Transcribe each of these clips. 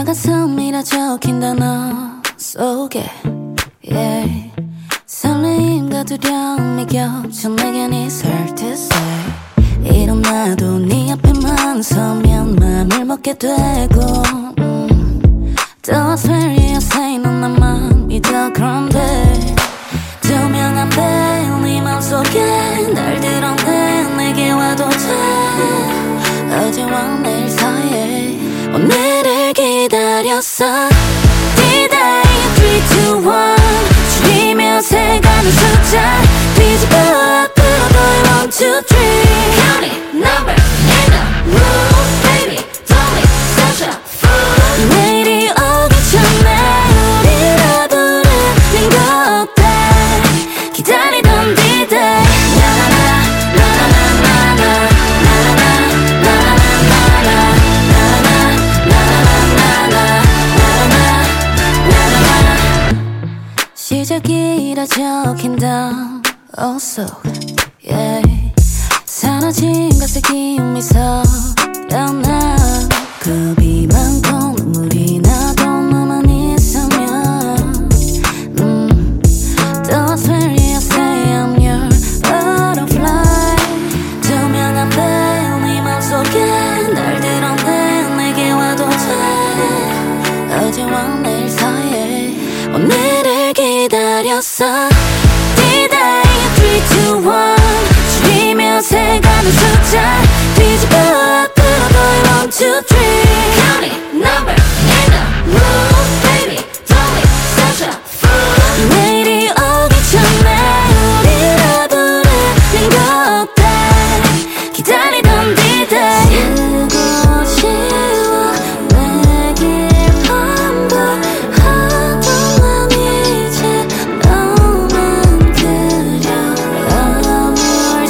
가슴이라 적힌 단어 속에 yeah. 설레임과 두려움이 겹쳐 내겐 있을 듯 이런 나도 네 앞에만 서면 맘을 먹게 되고 Though I swear you say 넌 나만 믿어 그런데 투명한 veil 네 맘속에 날 드러내 내게 와도 돼 어제와 내일 사이에 오늘을 기다렸어 D-Day 3, 2, 1 줄이며 세가는 숫자 뒤집어 앞으로 더 1, 2, 3 Count it, number and the rules Baby, don't be such a fool 내일이 오기 전에 우리라 부르는 거 어때 기다리던 D-Day 시작이라 적힌다 also yeah. 사라진 것의 기운 미소였나 겁이 많고 눈물이 나도 너만 있으면 Though I swear you say I'm your butterfly 투명한 veil 네 맘속에 날 드러내 내게 와도 돼 어제와 내일 사이에 오늘을 기다렸어 D-Day 3, 2, 1 줄이며 세가는 숫자 뒤집어 앞으로 더 1, 2, 3 Count it, number and the rules Baby, don't be such a fool 내일이 오기 전에 우리라 부르는 거 어때 기다리던 D-Day 쓰고 지워 내 길 반복하던 난 이제 너만 그려 아무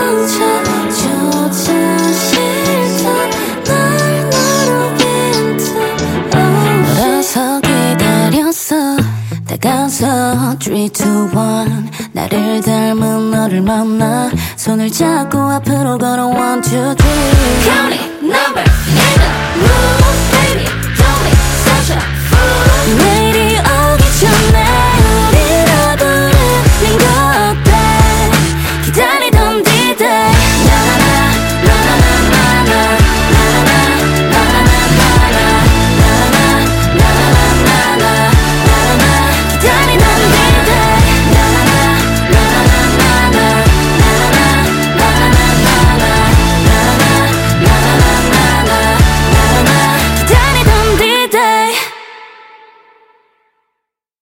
상처조차 싫던 날 너로 빈틈 너라서 기다렸어 다가서 3, 2, 1 나를 닮은 너를 만나 손을 잡고 앞으로 걸어 1, 2, 3 Count it, number and the rules Baby, don't be such a fool